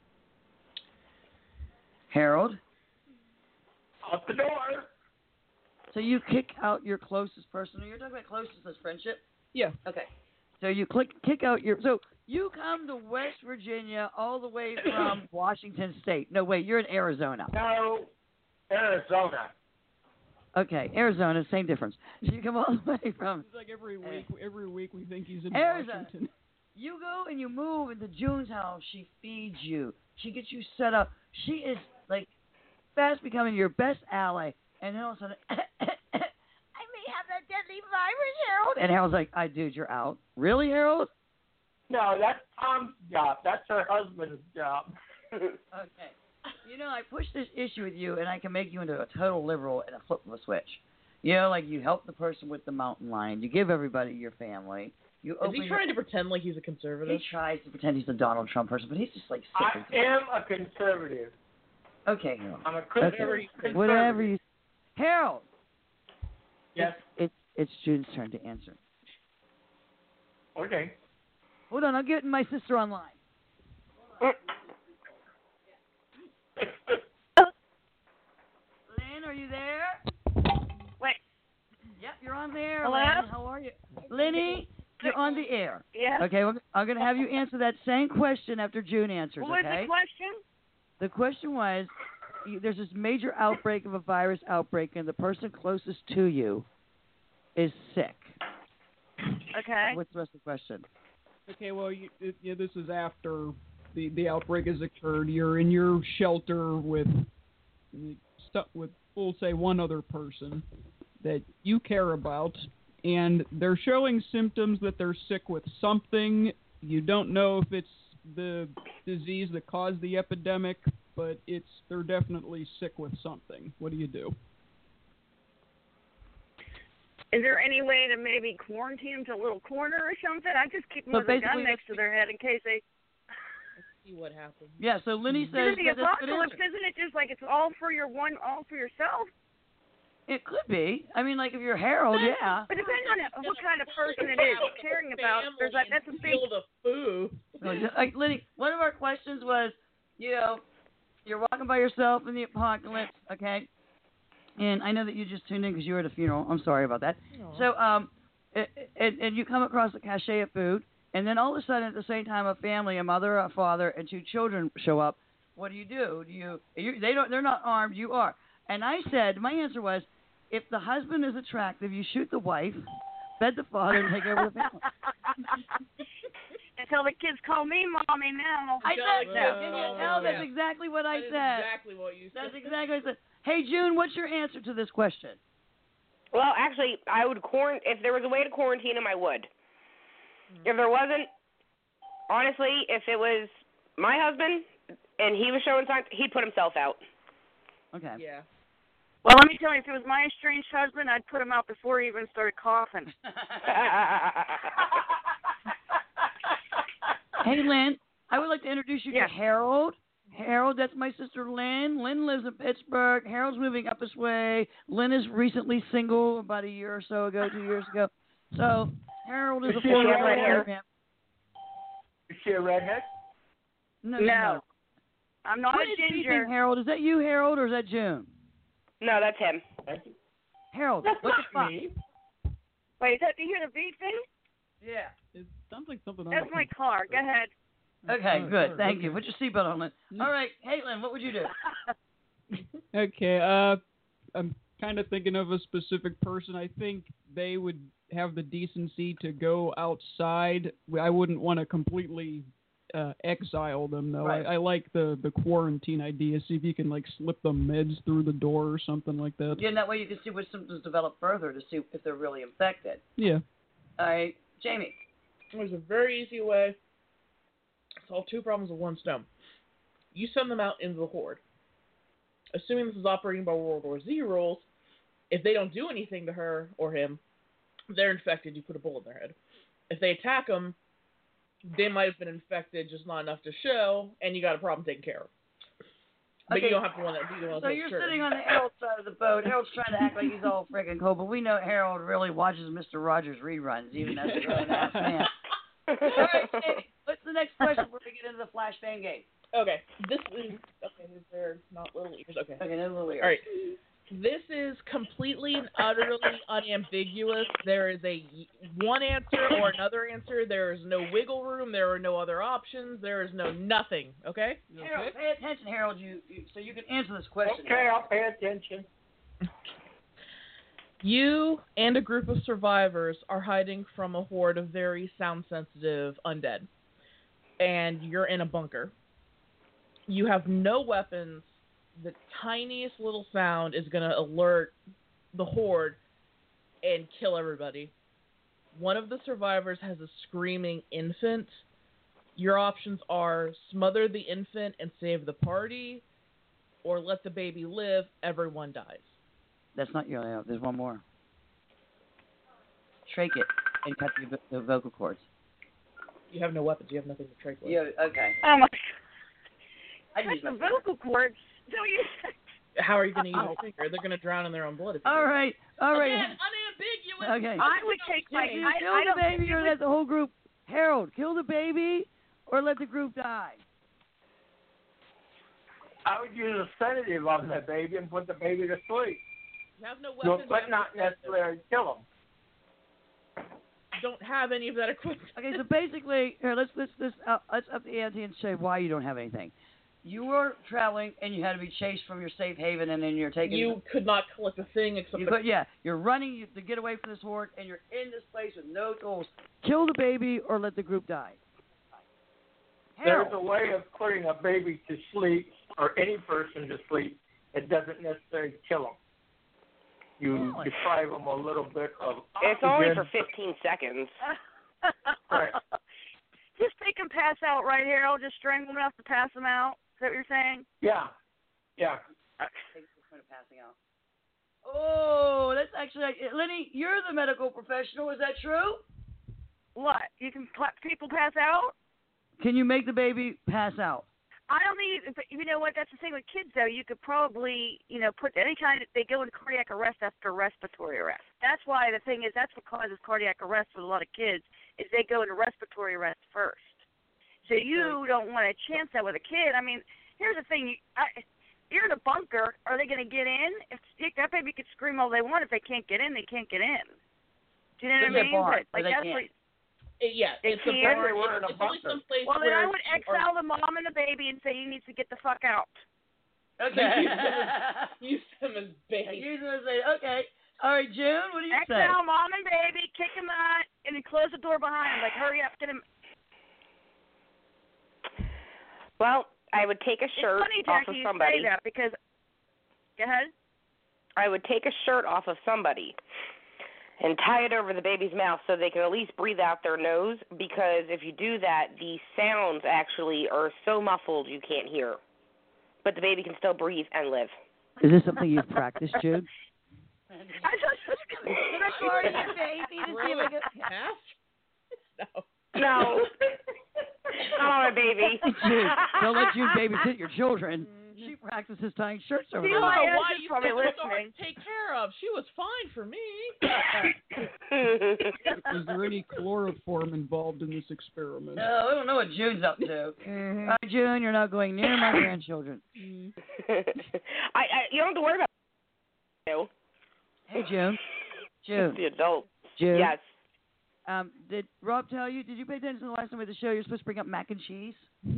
Harold? Out the door. So you kick out your closest person. You're talking about closest as friendship? Yeah. Okay. So you kick out your... So you come to West Virginia all the way from Washington State. No, wait, you're in Arizona. No, Arizona. Okay, Arizona, same difference. So you come all the way from... It's like every week we think he's in Arizona. Washington. You go and you move into June's house. She feeds you. She gets you set up. She is, like, fast becoming your best ally. And then all of a sudden... I may have that deadly virus, Harold. And Harold's like, dude, you're out. Really, Harold? No, that's Tom's job. That's her husband's job. Okay. You know, I push this issue with you, and I can make you into a total liberal in a flip of a switch. You know, like you help the person with the mountain lion. You give everybody your family. You Is he trying to pretend like he's a conservative? He tries to pretend he's a Donald Trump person, but he's just like sick. I am a conservative. Okay, Harold. I'm a conservative. Whatever you... Harold! Yes? It's June's turn to answer. Okay. Hold on, I'm getting my sister online. Lynn, are you there? Wait. Yep, you're on there. Hello? Lynn, how are you? Lenny, you're on the air. Yeah. Okay, I'm going to have you answer that same question after June answers, What was okay? the question? The question was, there's this major outbreak of a virus outbreak, and the person closest to you is sick. Okay. What's the rest of the question? Okay, well, this is after the outbreak has occurred. You're in your shelter with we'll say one other person that you care about, and they're showing symptoms that they're sick with something. You don't know if it's the disease that caused the epidemic, but they're definitely sick with something. What do you do? Is there any way to maybe quarantine them to a little corner or something? I just keep them with a gun next to their head in case they... See what happens. Yeah, so Lenny says... Isn't it just like it's all for yourself? It could be. I mean, like if you're Harold, yeah. But depending on what kind of person it is caring about, that's a big... Like, Lenny, one of our questions was, you're walking by yourself in the apocalypse, okay? And I know that you just tuned in because you were at a funeral. I'm sorry about that. No. So, and you come across a cache of food, and then all of a sudden, at the same time, a family, a mother, a father, and 2 children show up. What do? They're not armed. You are. And I said, my answer was, if the husband is attractive, you shoot the wife, fed the father, and take over the family. Until the kids call me mommy now. I said, that's exactly what I said. Exactly what you said. That's exactly what I said. Hey, June, what's your answer to this question? Well, actually, I would if there was a way to quarantine him, I would. If there wasn't, honestly, if it was my husband and he was showing signs, he'd put himself out. Okay. Yeah. Well, let me tell you, if it was my estranged husband, I'd put him out before he even started coughing. Hey, Lynn, I would like to introduce you to Harold. Harold, that's my sister Lynn. Lynn lives in Pittsburgh. Harold's moving up this way. Lynn is recently single about 2 years ago. So Harold is a former redhead. Is she a redhead? No. I'm not a ginger. Harold, is that you, Harold, or is that June? No, that's him. Harold, that's what's not me. Wait, is that to hear the beep thing? Yeah. It sounds like something. That's my car. Go ahead. Okay, good. Thank you. Put your seatbelt on, Lynn. All right, hey, Lynn, what would you do? Okay, I'm kind of thinking of a specific person. I think they would have the decency to go outside. I wouldn't want to completely exile them, though. Right. I like the quarantine idea. See if you can, like, slip them meds through the door or something like that. Yeah, and that way you can see what symptoms develop further to see if they're really infected. Yeah. All right, Jamie. There's a very easy way. Solve 2 problems with 1 stone. You send them out into the horde. Assuming this is operating by World War Z rules, if they don't do anything to her or him, they're infected, you put a bullet in their head. If they attack them, they might have been infected, just not enough to show, and you got a problem taken care of. But Okay. you don't have to want that. So you're sitting on the Harold side of the boat. Harold's trying to act like he's all freaking cool, but we know Harold really watches Mr. Rogers reruns, even as a grown-ass man. All right, Jamie, what's the next question before we get into the flashbang game? Okay, is there not little ears? Okay. Okay, no little ears. All right. This is completely and utterly unambiguous. There is a one answer or another answer. There is no wiggle room. There are no other options. There is no nothing. Okay? Harold, pay attention, Harold, so you can answer this question. Okay, I'll pay attention. You and a group of survivors are hiding from a horde of very sound-sensitive undead. And you're in a bunker. You have no weapons. The tiniest little sound is going to alert the horde and kill everybody. One of the survivors has a screaming infant. Your options are smother the infant and save the party, or let the baby live, everyone dies. That's not your layout. There's one more. Trach it and cut the vocal cords. You have no weapons. You have nothing to trach with. Yeah, okay. Oh my! Cut the vocal cords. Don't you? How are you going to use your finger? They're going to drown in their own blood. All right. Again, unambiguous. Okay. I would take my. Kill the baby or let the whole group. Harold, kill the baby or let the group die. I would use a sedative on the baby and put the baby to sleep. You have no weapons. But not necessarily kill him. Don't have any of that equipment. Okay, so basically, here let's up the ante and say why you don't have anything. You were traveling and you had to be chased from your safe haven, and then you're taking. You could not collect a thing except. You're running to get away from this horde, and you're in this place with no tools. Kill the baby or let the group die. There's a way of putting a baby to sleep or any person to sleep. It doesn't necessarily kill them. You deprive them a little bit of oxygen. It's only for 15 seconds. Right. Just make them pass out, right, Harold? Just strangle them enough to pass them out? Is that what you're saying? Yeah. Passing out. Oh, that's actually Lenny. You're the medical professional. Is that true? What? You can people pass out? Can you make the baby pass out? I don't think, but you know what? That's the thing with kids, though. You could probably, put any kind of, they go into cardiac arrest after respiratory arrest. That's why the thing is, that's what causes cardiac arrest with a lot of kids, is they go into respiratory arrest first. So you don't want to chance that with a kid. I mean, here's the thing. You're in a bunker. Are they going to get in? If that baby could scream all they want. If they can't get in, they can't get in. Do you know what I mean? Bar, like that's what. It's a bar. It's only someplace well, then where I would exile the mom and the baby and say he needs to get the fuck out. Okay. Use them as bait. Okay. All right, June, what do you say? Exile mom and baby, kick him out, and then close the door behind him. Like, hurry up, get him. Well, I would take a shirt off of somebody. Say that because. Go ahead. I would take a shirt off of somebody and tie it over the baby's mouth so they can at least breathe out their nose, because if you do that, the sounds actually are so muffled you can't hear. But the baby can still breathe and live. Is this something you've practiced, Jude? No. Not on a baby. Jude, don't let Jude babysit your children. She practices tying shirts over her mouth. Why you probably listening? Take care of. She was fine for me. Is there any chloroform involved in this experiment? No, I don't know what June's up to. All right, June, you're not going near my grandchildren. You don't have to worry about it. Hey, June. June. The adult. June. Yes. Did Rob tell you? Did you pay attention to the last time of the show? You're supposed to bring up mac and cheese.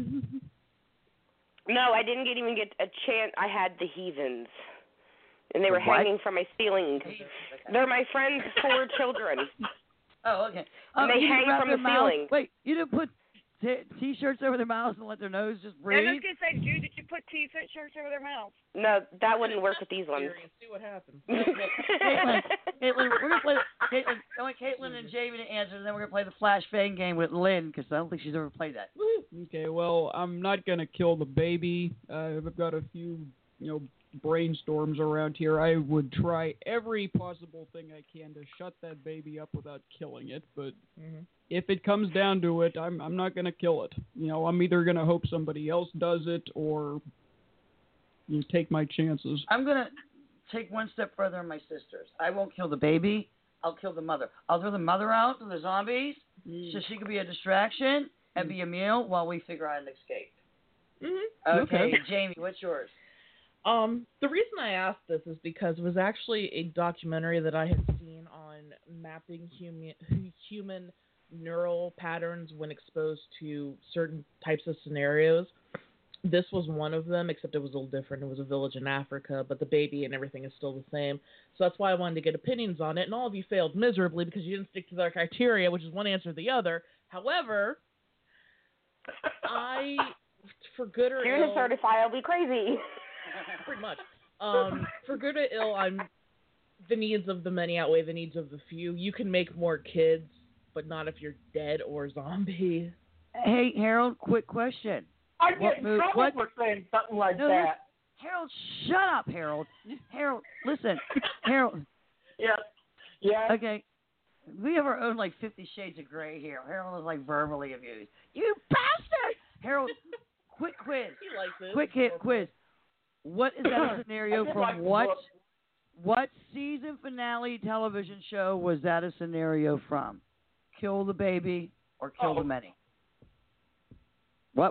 No, I didn't even get a chance. I had the heathens, and they were hanging from my ceiling. They're my friend's 4 children. Oh, okay. And they hang from the ceiling. Wait, you didn't put T-shirts over their mouths and let their nose just breathe? I was going to say, Jude, did you put T-shirts over their mouths? No, that wouldn't work with these ones. See what happens. Caitlin, we're going to play. I want Caitlin and Jamie to answer, and then we're going to play the flashbang game with Lynn, because I don't think she's ever played that. Okay, well, I'm not going to kill the baby. I've got a few, brainstorms around here. I would try every possible thing I can to shut that baby up without killing it, but if it comes down to it, I'm not going to kill it. I'm either going to hope somebody else does it, or you take my chances. I'm gonna take one step further on my sisters. I won't kill the baby. I'll kill the mother. I'll throw the mother out to the zombies so she can be a distraction and be a meal while we figure out an escape. Mm-hmm. Okay, Jamie, what's yours? The reason I asked this is because it was actually a documentary that I had seen on mapping human neural patterns when exposed to certain types of scenarios. This was one of them, except it was a little different. It was a village in Africa, but the baby and everything is still the same. So that's why I wanted to get opinions on it, and all of you failed miserably because you didn't stick to their criteria, which is one answer or the other. However, for good or You're ill... certifiably crazy. Pretty much. For good or ill, the needs of the many outweigh the needs of the few. You can make more kids, but not if you're dead or zombie. Hey, Harold, quick question. I get in trouble for saying something like that. Harold, shut up, Harold. Harold, listen. Harold. Yes. Yeah. Okay. We have our own, 50 Shades of Grey here. Harold is, verbally abused. You bastard! Harold, quick quiz. He likes it. Quick hit quiz. What is that scenario from what season finale television show was that a scenario from? Kill the baby or kill the many? What?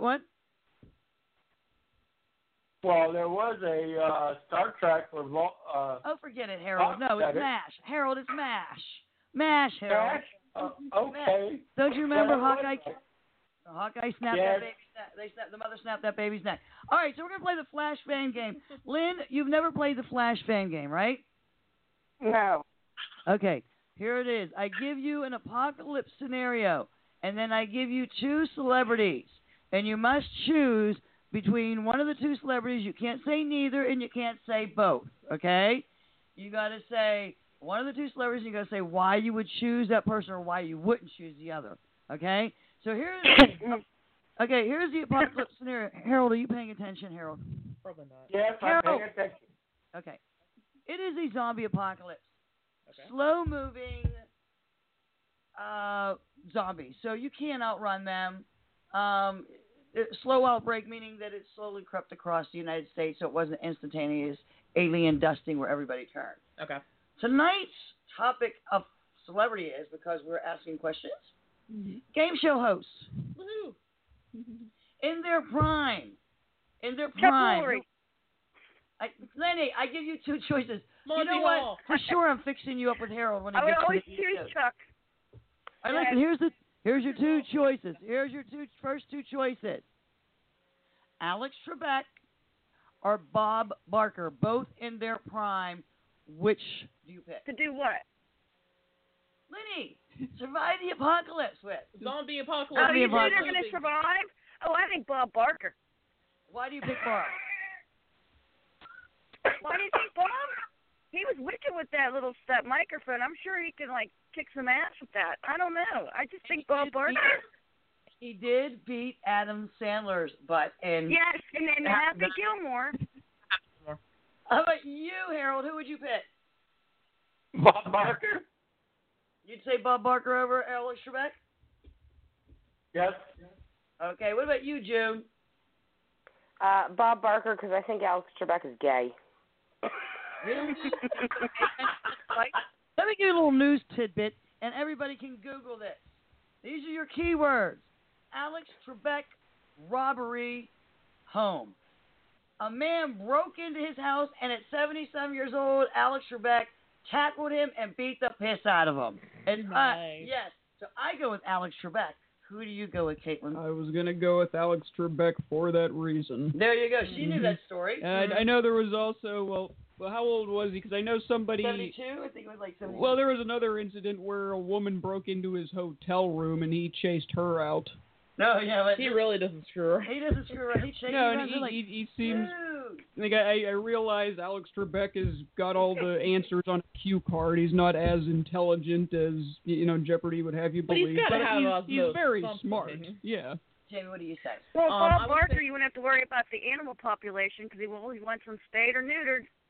Well, there was a Star Trek for. Forget it, Harold. No, it's MASH. Harold, it's MASH. MASH, Harold. MASH? Okay. MASH. Don't you remember Hawkeye? It. Hawkeye snapped that baby's neck. The mother snapped that baby's neck. All right, so we're gonna play the Flash fan game. Lynn, you've never played the Flash fan game, right? No. Okay, here it is. I give you an apocalypse scenario, and then I give you two celebrities, and you must choose between one of the two celebrities. You can't say neither, and you can't say both. Okay? You got to say one of the two celebrities, and you got to say why you would choose that person or why you wouldn't choose the other. Okay? So here's the apocalypse scenario. Harold, are you paying attention, Harold? Probably not. Yes, I'm paying attention. Okay. It is a zombie apocalypse. Okay. Slow-moving zombies. So you can't outrun them. Slow outbreak, meaning that it slowly crept across the United States, so it wasn't instantaneous alien dusting where everybody turned. Okay. Tonight's topic of celebrity is, because we're asking questions, game show hosts. Woohoo! In their prime. Lenny, I give you two choices. Monty you know Hall. what? For sure, I'm fixing you up with Harold when he I would gets always to the choose Chuck. All right, listen. Here's your two choices. Here's your first two choices. Alex Trebek or Bob Barker, both in their prime. Which do you pick? To do what? Lenny, survive the apocalypse with. Zombie apocalypse. Oh, you think they're going to survive? Oh, I think Bob Barker. Why do you pick Bob? Why do you think Bob? He was wicked with that microphone. I'm sure he could kick some ass with that. I don't know. I just think Bob Barker. He did beat Adam Sandler's butt in. Yes, and then Happy Gilmore. How about you, Harold? Who would you pick? Bob Barker. You'd say Bob Barker over Alex Trebek? Yes. Okay. What about you, June? Bob Barker, because I think Alex Trebek is gay. Let me give you a little news tidbit, and everybody can Google this. These are your keywords. Alex Trebek, robbery, home. A man broke into his house, and at 77 years old, Alex Trebek tackled him and beat the piss out of him. And nice. Yes, so I go with Alex Trebek. Who do you go with, Caitlin? I was going to go with Alex Trebek for that reason. There you go. She knew that story. And I know there was also, well, how old was he? Because I know somebody... 72? I think it was 72. Well, there was another incident where a woman broke into his hotel room and he chased her out. No, yeah, but he really doesn't screw her. He doesn't screw her. He chases her. No, and he seems... I realize Alex Trebek has got all the answers on a cue card. He's not as intelligent as Jeopardy would have you believe. But he's very smart. Yeah. Jamie, what do you say? Well, Bob Barker, you wouldn't have to worry about the animal population because he wants them spayed or neutered.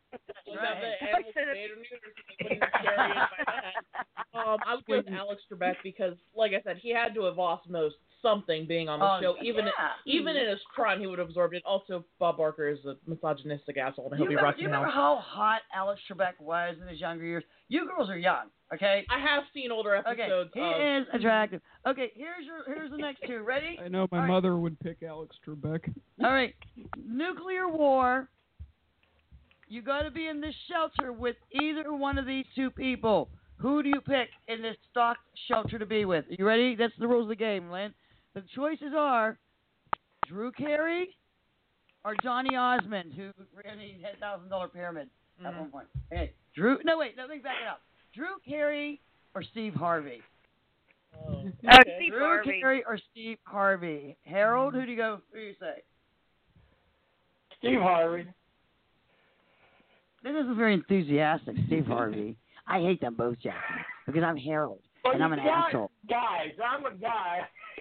I would go with Alex Trebek because, like I said, he had to have osmosed something being on the show. Even in his prime, he would have absorbed it. Also, Bob Barker is a misogynistic asshole, and he'll be rocking out. Do you remember how hot Alex Trebek was in his younger years? You girls are young, okay? I have seen older episodes. Okay, he is attractive. Okay, here's the next two. Ready? I know my mother would pick Alex Trebek. All right, nuclear war. You got to be in this shelter with either one of these two people. Who do you pick in this stock shelter to be with? Are you ready? That's the rules of the game, Lynn. The choices are Drew Carey or Johnny Osmond, who ran the $10,000 pyramid at one point. Okay, Drew. No, wait. Let me back it up. Drew Carey or Steve Harvey? Steve Drew Harvey. Carey or Steve Harvey? Harold, who do you say? Steve Harvey. This isn't very enthusiastic, Steve Harvey. I hate them both, Jackson, because I'm Harold, and I'm an asshole. Guys, I'm a guy.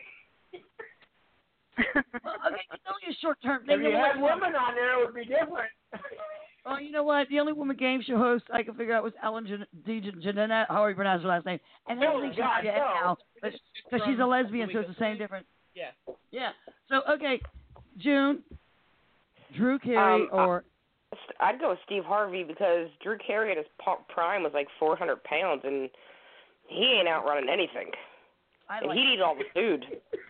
Well, okay, it's only a short-term thing. If you had women on there, it would be different. Well, you know what? The only woman game show host I could figure out was Ellen DeGeneres, how you pronounce her last name. And I don't think she's dead now, because she's a lesbian, so it's the same difference. Yeah. Yeah. So, okay, June, Drew Carey or... I'd go with Steve Harvey because Drew Carey at his prime was like 400 pounds, and he ain't outrunning anything. And he'd eat all the food.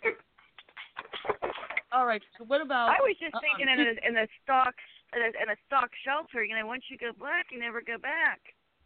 All right. So what about? I was just thinking in a stock shelter. You know, once you go black, you never go back.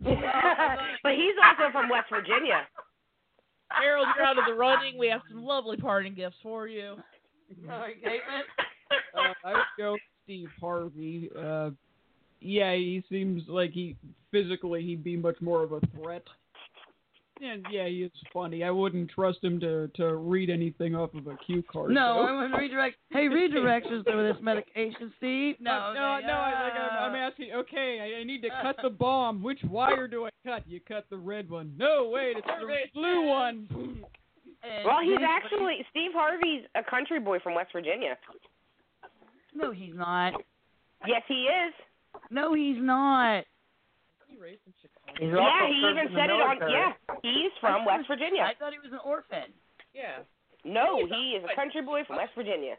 But he's also from West Virginia. Harold, you're out of the running. We have some lovely parting gifts for you. All right, Caitlin. I would go with Steve Harvey. Yeah, he seems like physically he'd be much more of a threat. And yeah, he is funny. I wouldn't trust him to read anything off of a cue card. No, I wouldn't redirect. Hey, redirections to this medication, Steve. No. I'm asking. Okay, I need to cut the bomb. Which wire do I cut? You cut the red one. No, wait, it's the blue one. Well, Steve Harvey's a country boy from West Virginia. No, he's not. Yes, he is. No, he's not. He even said it on. Yeah, he's from West Virginia. I thought he was an orphan. Yeah. No, he is a country boy from West Virginia.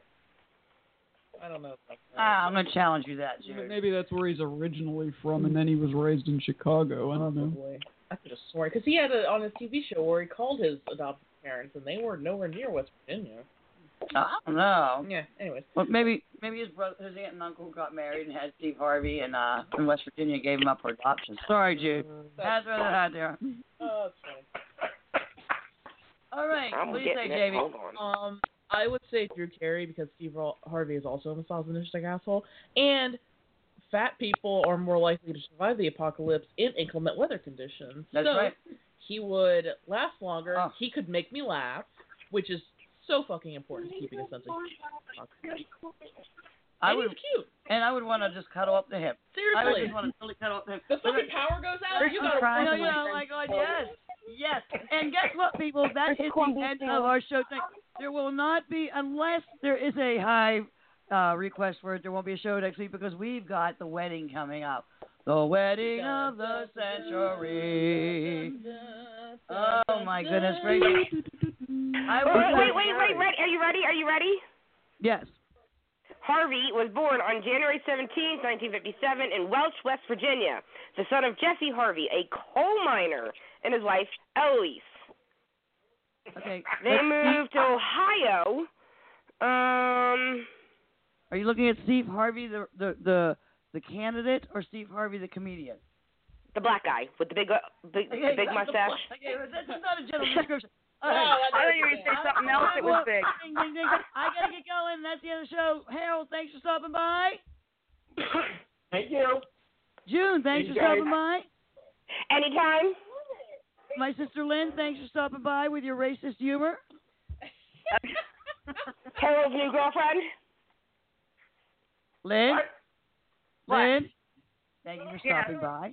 I don't know. I'm going to challenge you that, Jared. Maybe that's where he's originally from, and then he was raised in Chicago. I don't know. I could have sworn because he had on a TV show where he called his adopted parents, and they were nowhere near West Virginia. I don't know. Yeah. Anyways. Well, maybe his aunt and uncle got married and had Steve Harvey, and in West Virginia gave him up for adoption. Sorry, Jude. Had to throw that out there. Oh, that's fine. All right. What do you say, Jamie? I would say Drew Carey because Steve Harvey is also a misogynistic asshole, and fat people are more likely to survive the apocalypse in inclement weather conditions. That's right. He would last longer. Oh. He could make me laugh, which is so fucking important to keeping a sense of humor. He's cute. And I would want to just cuddle up to him. Seriously. I would just want to totally cuddle up to him. The fucking power goes out. You got to oh my God, yes. Yes. And guess what, people? That is the end of our show tonight. There will not be, unless there is a high request for it, there won't be a show next week because we've got the wedding coming up. The wedding of the century. Oh, my goodness gracious. Wait. Are you ready? Yes. Harvey was born on January 17, 1957 in Welch, West Virginia, the son of Jesse Harvey, a coal miner, and his wife, Eloise. Okay. They moved to Ohio. Are you looking at Steve Harvey, the candidate, or Steve Harvey, the comedian? The black guy with the big mustache. Okay, that's not a general description. I thought you were going to say something else that was big. Ding, ding, ding. I got to get going. That's the end of the show. Harold, thanks for stopping by. Thank you. June, thanks for stopping by. Anytime. My sister Lynn, thanks for stopping by with your racist humor. Harold's new girlfriend. Lynn? What? Lynn? Thank you for stopping by.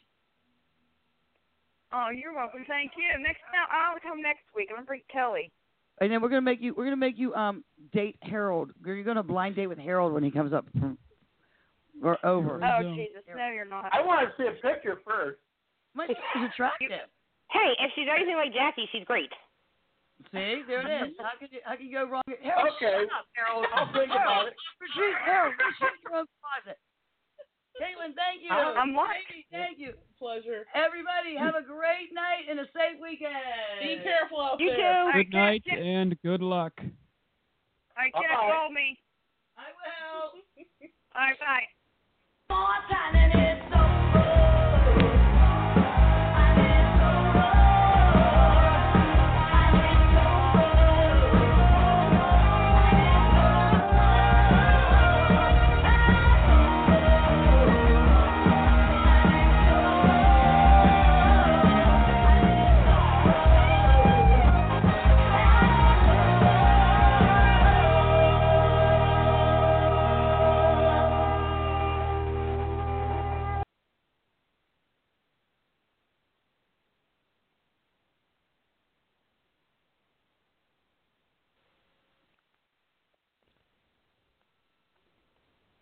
Oh, you're welcome. Thank you. I'll come next week. I'm gonna bring Kelly. And then we're gonna make you date Harold. You're gonna blind date with Harold when he comes up from We're over. Oh, Jesus. No, you're not. I want to see a picture first. My sister's attractive. Hey, if she's anything like Jackie, she's great. See, there it is. How can you go wrong? Okay. Shut up, Harold. I'll think about it. Harold, retreat your own closet. Caitlin, thank you. I'm like. Thank you. Pleasure. Everybody, have a great night and a safe weekend. Be careful out You there. too. Good night and good luck. All right, Jack, call me. I will. All right, bye. More time than